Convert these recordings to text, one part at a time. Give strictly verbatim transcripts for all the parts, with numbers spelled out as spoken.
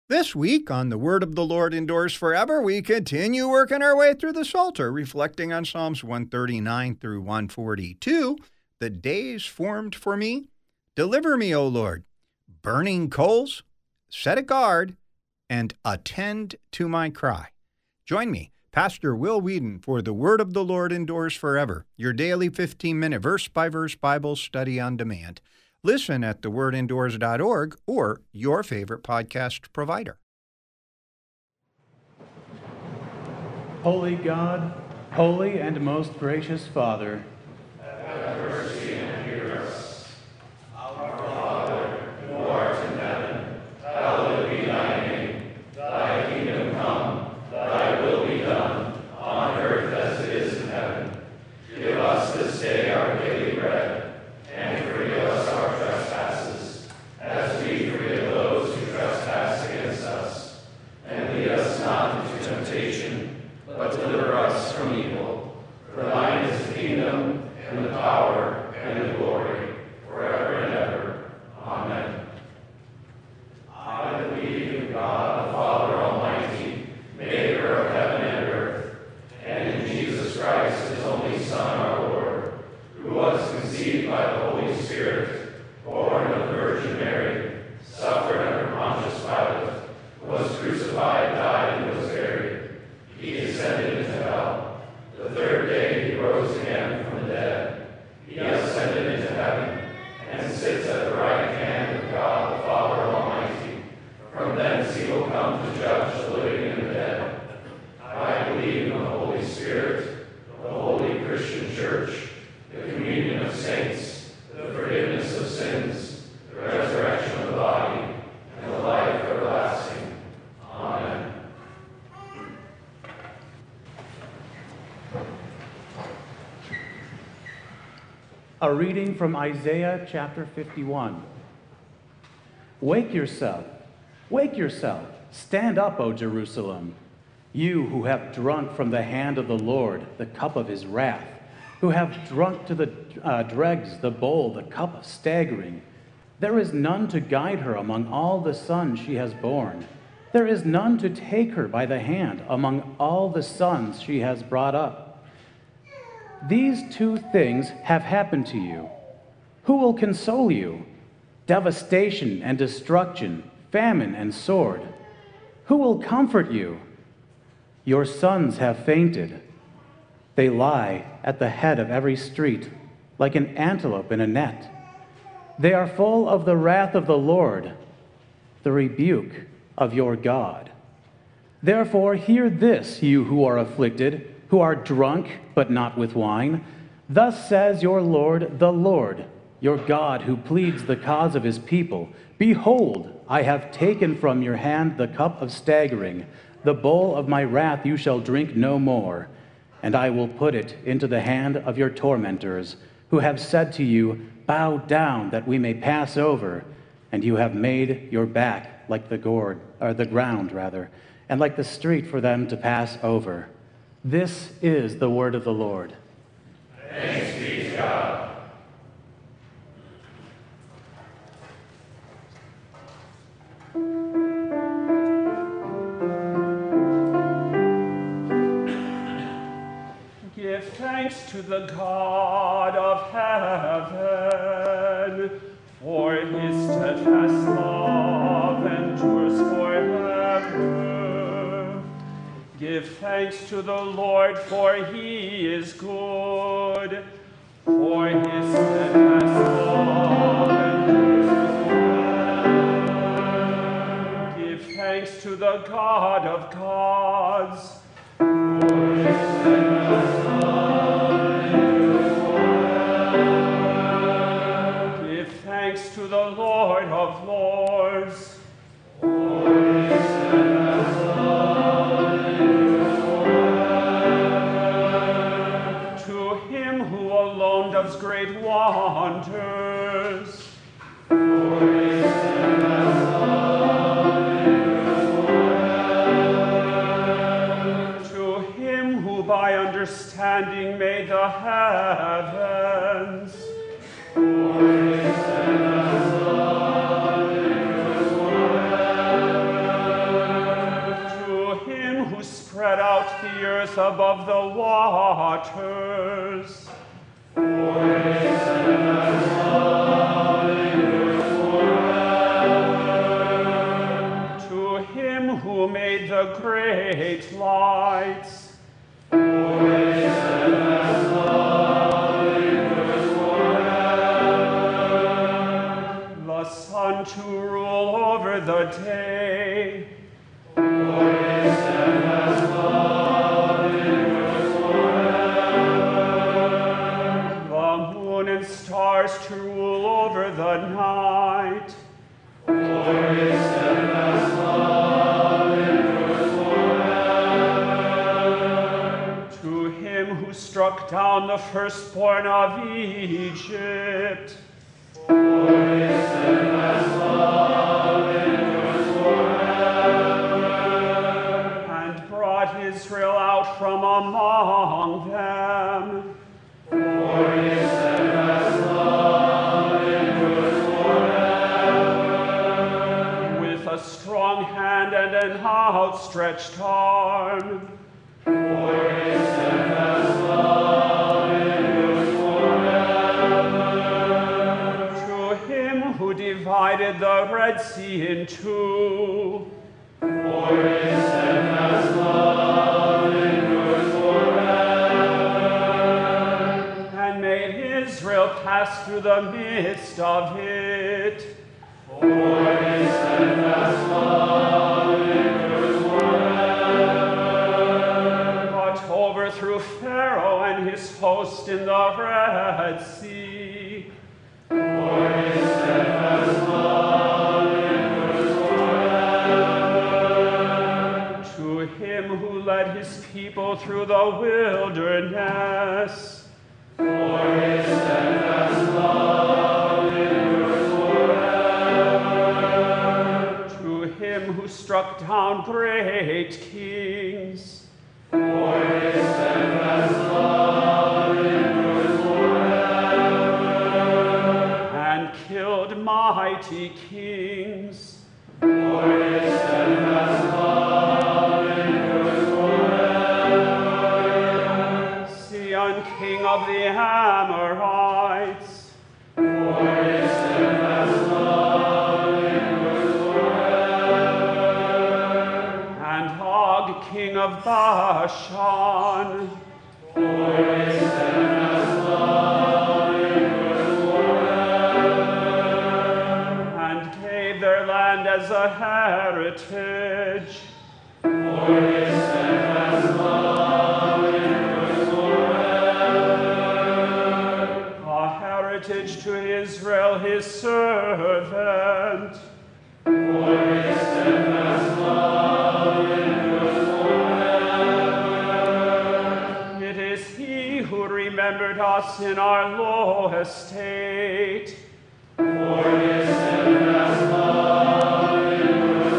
This week on The Word of the Lord Endures Forever, we continue working our way through the Psalter, reflecting on Psalms one thirty-nine through one forty-two, The Days Formed for Me, Deliver Me, O Lord, Burning Coals, Set a Guard, and Attend to My Cry. Join me, Pastor Will Whedon, for The Word of the Lord Endures Forever, your daily fifteen-minute verse-by-verse Bible study on demand. Listen at the word endures dot org or your favorite podcast provider. Holy God, holy and most gracious Father, have mercy and hear us. Our Father, who art in heaven, hallowed be thy name. Thy kingdom come, thy will be done, on earth as it is in heaven. Give us this day our daily bread, and forgive us our trespasses, as we forgive those who trespass against us. And lead us not into temptation, but deliver us from evil. For thine is the kingdom, and the power, and the glory, forever and ever. Amen. I believe in God, the Father Almighty, maker of heaven and earth, and in Jesus Christ, his only Son, our Lord, who was conceived by the Holy Spirit, born of the Virgin Mary, suffered under Pontius Pilate, was crucified, died, and was buried. He descended into hell. The third day he rose again from the dead. He ascended into heaven, and sits at the right hand of God the Father Almighty. From thence he will come to judge the living and the dead. I believe in the Holy Spirit, the holy Christian Church, the communion of saints, the forgiveness of sins, the resurrection of the body, and the life everlasting. Amen. A reading from Isaiah chapter fifty-one. Wake yourself, wake yourself, stand up, O Jerusalem, you who have drunk from the hand of the Lord the cup of his wrath, who have drunk to the uh, dregs the bowl, the cup of staggering. There is none to guide her among all the sons she has borne. There is none to take her by the hand among all the sons she has brought up. These two things have happened to you. Who will console you? Devastation and destruction, famine and sword. Who will comfort you? Your sons have fainted. They lie at the head of every street, like an antelope in a net. They are full of the wrath of the Lord, the rebuke of your God. Therefore, hear this, you who are afflicted, who are drunk, but not with wine. Thus says your Lord, the Lord, your God, who pleads the cause of his people. Behold, I have taken from your hand the cup of staggering. The bowl of my wrath you shall drink no more. And I will put it into the hand of your tormentors, who have said to you, bow down that we may pass over. And you have made your back like the gourd, or the ground rather, and like the street for them to pass over. This is the word of the Lord. Thanks be to God. Give thanks to the God of heaven, for his steadfast love endures forever. Give thanks to the Lord, for he is good, for his steadfast love endures forever. Give thanks to the God of gods, for his steadfast love endures forever. Give thanks to the Lord of lords, for his steadfast love endures forever. To him who alone does great wonders, for his steadfast love endures forever. To him who by understanding made the heavens, for his steadfast love endures forever. the earth above the waters. For his steadfast love endures forever. To him who made the great lights. For his steadfast love endures forever. The sun to rule over the day. For his steadfast love endures forever. The moon and stars to rule over the night. For his steadfast love endures forever. To him who struck down the firstborn of Egypt. For his steadfast love endures forever. And brought Israel out from among them. For his steadfast love endures forever. With a strong hand and an outstretched arm. For his steadfast love endures forever. To him who divided the Red Sea in two. For his steadfast love endures forever. And made Israel pass through the midst of it. For his steadfast love endures forever. But overthrew Pharaoh and his host in the Red Sea. For his steadfast love endures forever. To him who led his people through the wilderness. For his steadfast love endures forever. To him who struck down great kings. For his steadfast love endures forever. And killed mighty kings. For his steadfast love endures forever. Sihon, king of the Amorites. For his steadfast love endures forever. And Og, king of Bashan. For his steadfast love endures forever. And gave their land as a heritage. For his steadfast love endures forever. A heritage to Israel, his servant. For his steadfast love endures forever. It is he who remembered us in our low estate. For his steadfast love endures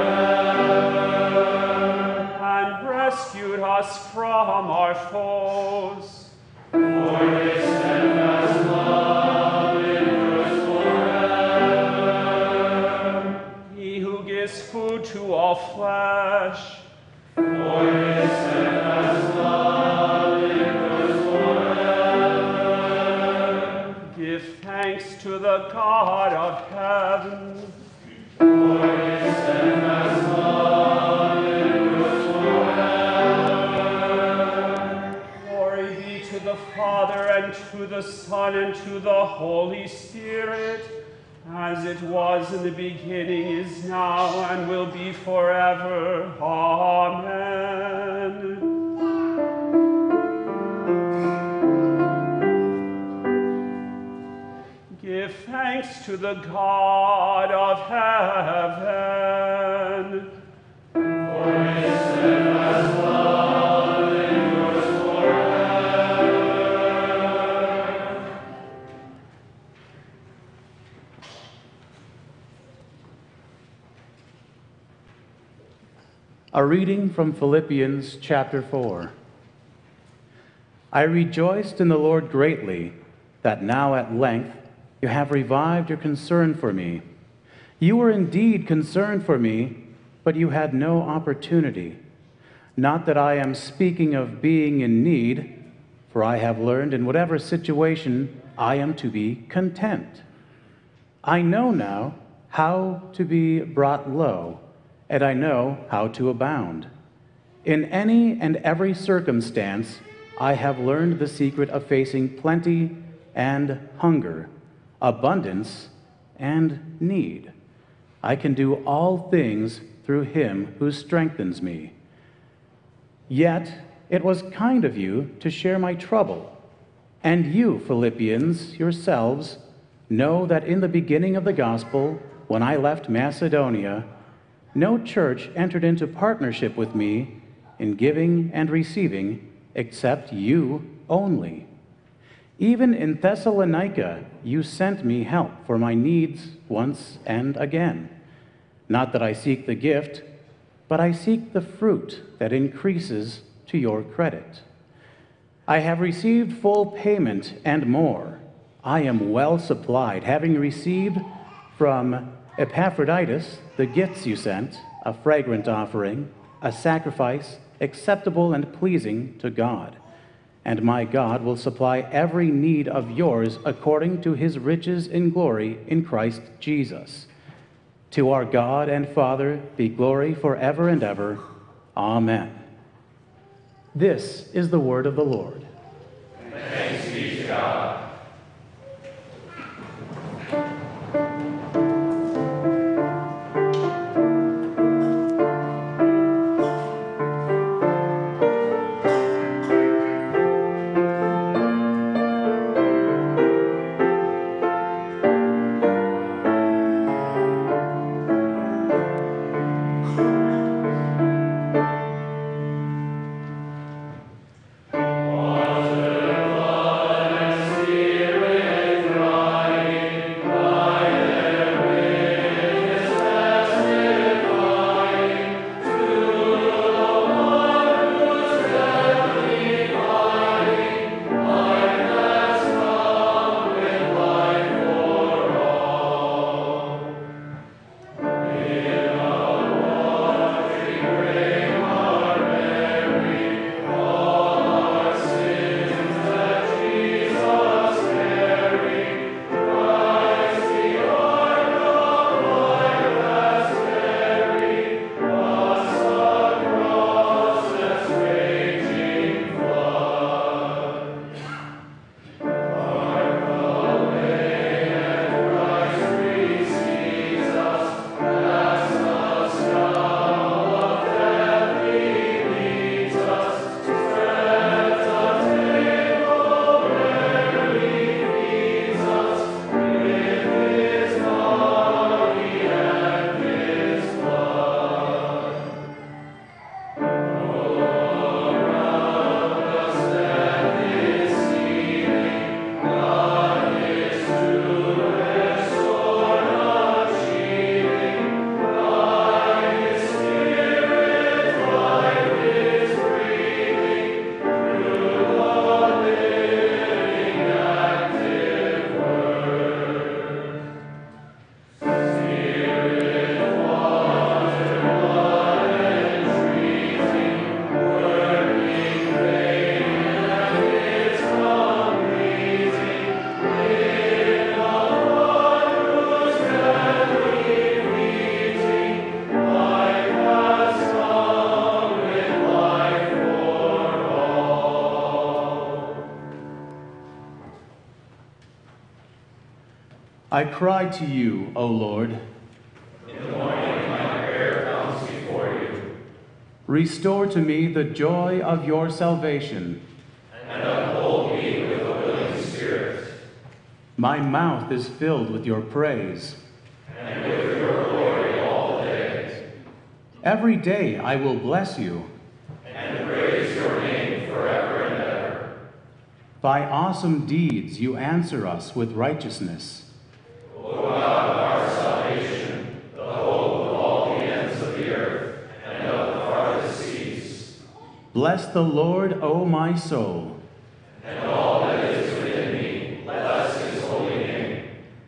forever. And rescued us from our foes. For his steadfast love endures forever. He who gives food to all flesh. For his steadfast love endures forever. Give thanks to the God of heaven. For his steadfast love endures forever. Glory be to the Father, and to the Son, and to the Holy Spirit, as it was in the beginning, is now, and will be forever. Amen. Give thanks to the God of heaven. For his steadfast love endures forever. A reading from Philippians chapter four. I rejoiced in the Lord greatly that now at length you have revived your concern for me. You were indeed concerned for me, but you had no opportunity. Not that I am speaking of being in need, for I have learned in whatever situation I am to be content. I know now how to be brought low, and I know how to abound. In any and every circumstance, I have learned the secret of facing plenty and hunger, abundance and need. I can do all things through him who strengthens me. Yet it was kind of you to share my trouble. And you, Philippians, yourselves, know that in the beginning of the gospel, when I left Macedonia, no church entered into partnership with me in giving and receiving except you only. Even in Thessalonica, you sent me help for my needs once and again. Not that I seek the gift, but I seek the fruit that increases to your credit. I have received full payment and more. I am well supplied, having received from Epaphroditus the gifts you sent, a fragrant offering, a sacrifice acceptable and pleasing to God. And my God will supply every need of yours according to his riches in glory in Christ Jesus. To our God and Father be glory forever and ever. Amen. This is the word of the Lord. Thanks be to God. I cry to you, O Lord. In the morning my prayer comes before you. Restore to me the joy of your salvation. And uphold me with a willing spirit. My mouth is filled with your praise. And with your glory all days. Every day I will bless you. And praise your name forever and ever. By awesome deeds you answer us with righteousness. O God of our salvation, the hope of all the ends of the earth and of the farthest seas. Bless the Lord, O my soul. And all that is within me, bless his holy name.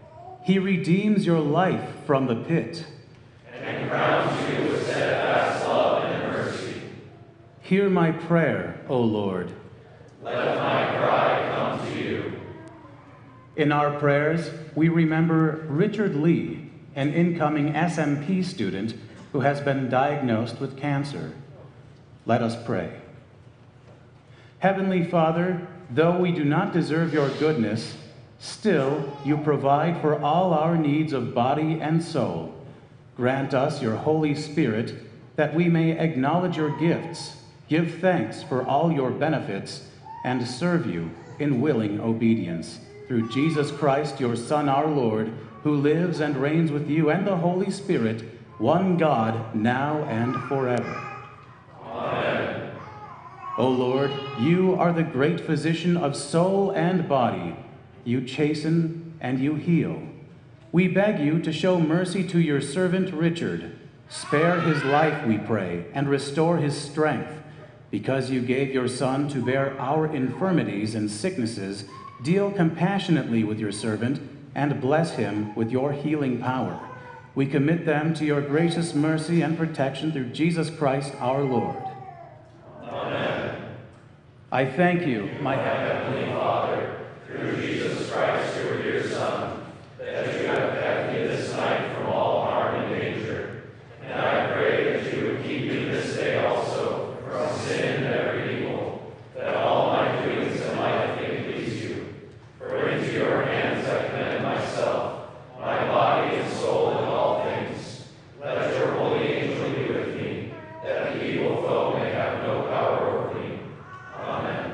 He redeems your life from the pit. And crowns you with steadfast love and mercy. Hear my prayer, O Lord. Let my cry come to you. In our prayers, we remember Richard Lee, an incoming S M P student who has been diagnosed with cancer. Let us pray. Heavenly Father, though we do not deserve your goodness, still you provide for all our needs of body and soul. Grant us your Holy Spirit, that we may acknowledge your gifts, give thanks for all your benefits, and serve you in willing obedience. Through Jesus Christ, your Son, our Lord, who lives and reigns with you and the Holy Spirit, one God, now and forever. Amen. O Lord, you are the great physician of soul and body. You chasten and you heal. We beg you to show mercy to your servant Richard. Spare his life, we pray, and restore his strength. Because you gave your Son to bear our infirmities and sicknesses, deal compassionately with your servant and bless him with your healing power. We commit them to your gracious mercy and protection through Jesus Christ our Lord. Amen. I thank you, my Heavenly Father, through Jesus Christ, your dear Son, that you have kept me this night from all harm and danger. And I pray that you would keep me this day also from sin and every evil, that all my doings in life may please you. For into your hands I commend myself, my body and soul and all things. Let your holy angel be with me, that the evil foe may have no power over me. Amen.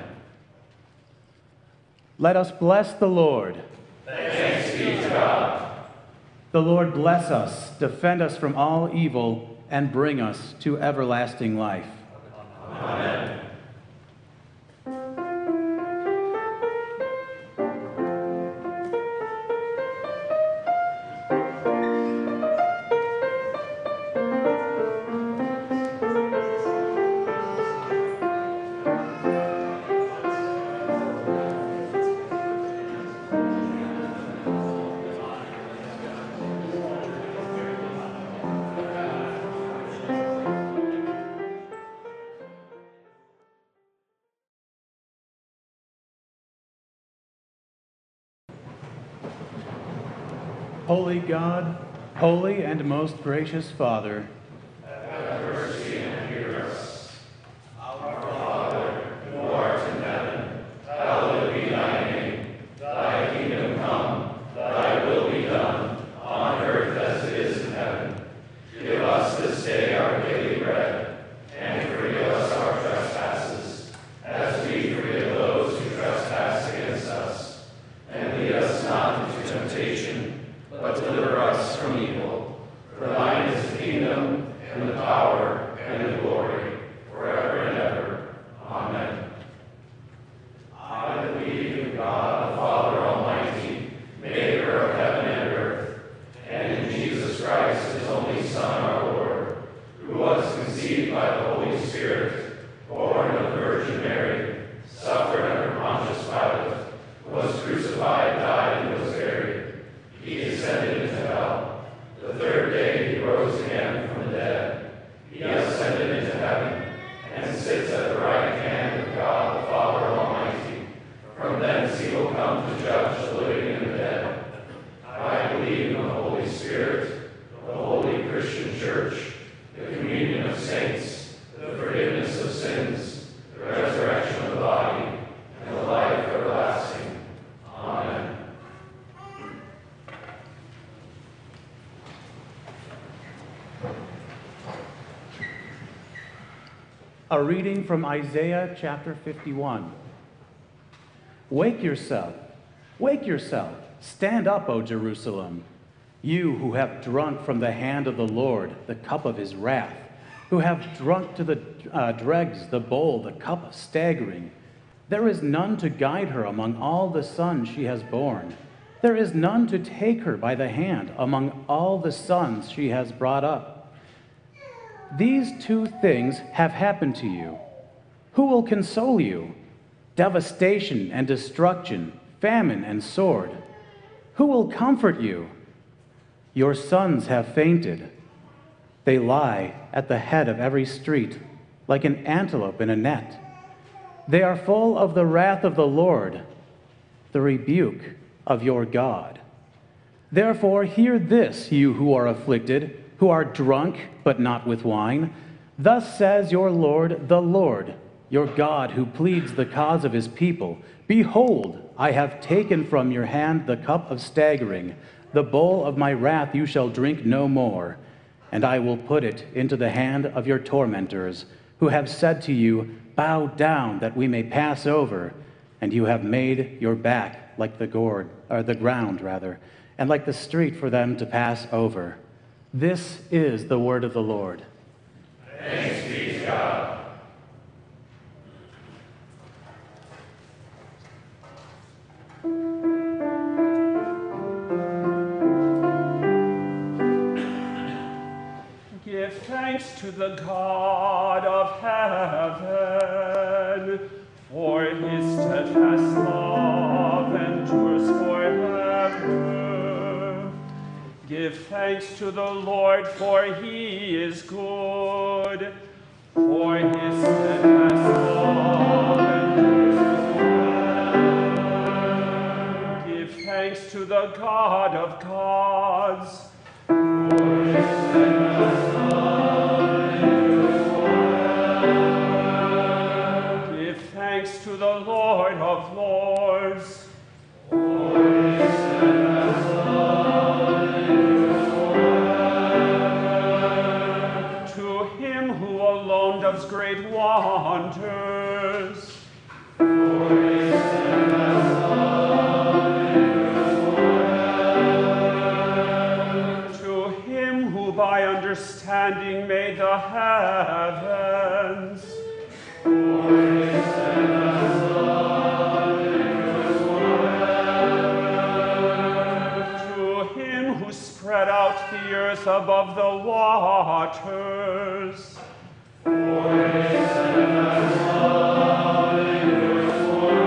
Let us bless the Lord. Thanks be to God. The Lord bless us, defend us from all evil, and bring us to everlasting life. Amen. Holy God, holy and most gracious Father, Have mercy and hear us. Our Father, who art in heaven, hallowed be thy name. Thy kingdom come, thy will be done, on earth as it is in heaven. Give us this day our daily bread, and forgive us our trespasses, as we forgive those who trespass against us. And lead us not into temptation, but deliver us from evil. For thine is the kingdom, and the power, and the glory, forever and ever. Amen. I believe in God, the Father Almighty, maker of heaven and earth, and in Jesus Christ, his only Son, our Lord, who was conceived by the Holy Spirit, born of the Virgin Mary, suffered under Pontius Pilate, was crucified, died, and was buried. He descended into hell. The third day he rose again from the dead. He ascended into heaven, and sits at the right hand of God the Father Almighty. From thence he will come to judge the living and the dead. I believe in the Holy Spirit, the holy Christian Church, the communion of saints, the forgiveness of sins, the resurrection of the body, and the life everlasting. Amen. a reading from Isaiah chapter fifty-one. Wake yourself, wake yourself, stand up, O Jerusalem, you who have drunk from the hand of the Lord the cup of his wrath, who have drunk to the uh, dregs the bowl, the cup of staggering. There is none to guide her among all the sons she has borne. There is none to take her by the hand among all the sons she has brought up. These two things have happened to you. Who will console you? Devastation and destruction, famine and sword. Who will comfort you? Your sons have fainted. They lie at the head of every street. like an antelope in a net. They are full of the wrath of the Lord, the rebuke of your God. Therefore, hear this, you who are afflicted, who are drunk, but not with wine. Thus says your Lord, the Lord, your God, who pleads the cause of his people. Behold, I have taken from your hand the cup of staggering. The bowl of my wrath you shall drink no more. And I will put it into the hand of your tormentors, who have said to you, bow down that we may pass over. And you have made your back like the gourd, or the ground rather, and like the street for them to pass over. This is the word of the Lord. Thanks be to God. Give thanks to the God of heaven, for his steadfast love endures forever. Give thanks to the Lord, for he is good, for his steadfast love endures forever. Give thanks to the God of gods, for his steadfast love endures forever. Give thanks to the Lord of lords, for his steadfast love endures forever. To him who alone does great wonders, for his steadfast love endures forever. To him who by understanding made the heavens, for his steadfast love endures forever. To him who spread out the earth above the waters, for his steadfast love endures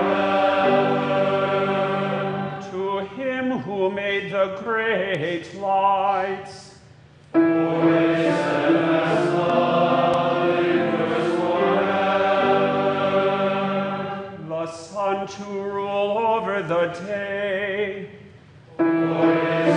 forever. To him who made the great lights, for his steadfast love endures forever. The sun to rule over the day, for his